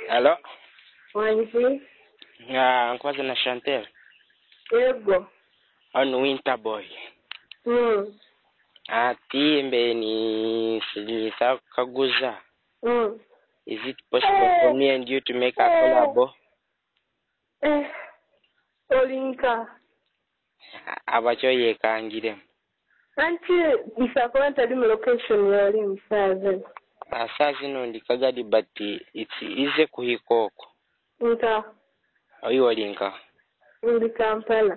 Hello? Wanzi? Nkwaza na Chantel. Yego. On Winter Boy. Ati mbe ni sijisa kaguza. Is it possible for me and you to make a collab? Olinka. Abacho yekangire. Anti disappointed at the location you're in, Sazen. Asazi no ndikagadi but it's easy kuhikoko. Nka. Oyi olinka. Ndi Kampala.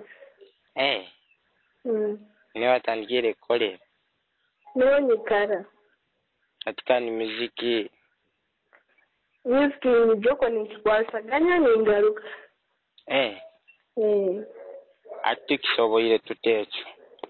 Ne watangire kole. Noni kara. Katika ni muziki. Muziki ni joko ni kikwasa. Ganya ni ngaruka. Atikisoboire tutecho.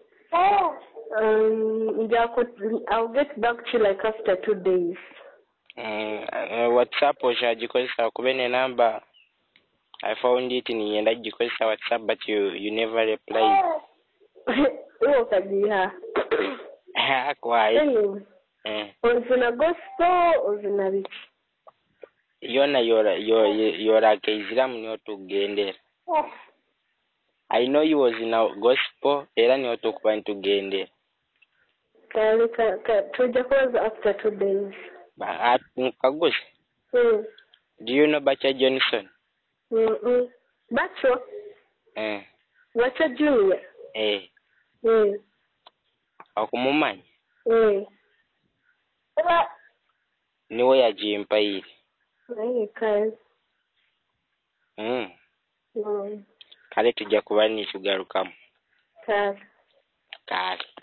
I'll get back to you like after 2 days. WhatsApp oshajikozesa kubene number. I found it in yenda jikozesa WhatsApp but you never replied. Kajiha. Kwai. Ozina gospel ozina biki. Yona yora keiziramu niyo tugendera. I know you was in a gospel era niyo tukuba ntugendera. Tuja close after 2 days. Kaguzi. Do you know Bacha Johnson? Bacho? Bacha Junior? Okumumanyi? Niwe yajimpa hili. Kazi. Kale tujja kuba ni tugarukamu. Kazi. Kale.